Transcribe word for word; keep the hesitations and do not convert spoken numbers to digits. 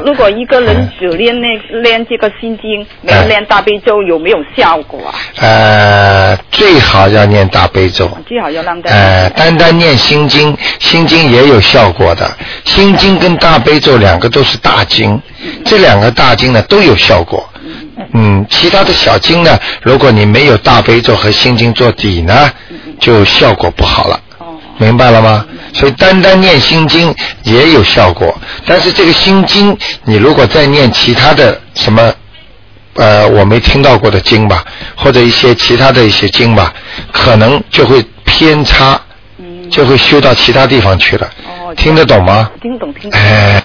如果一个人只练那练这个心经，没有练大悲咒，有没有效果啊？ 呃，最好要念大悲咒。 最好要让大呃，单单念心经，心经也有效果的。心经跟大悲咒两个都是大经，这两个大经呢都有效果。嗯，其他的小经呢，如果你没有大悲咒和心经做底呢，就效果不好了。明白了吗？所以单单念心经也有效果，但是这个心经你如果再念其他的什么呃我没听到过的经吧，或者一些其他的一些经吧，可能就会偏差，就会修到其他地方去了。听得懂吗？ 听懂听懂。 哎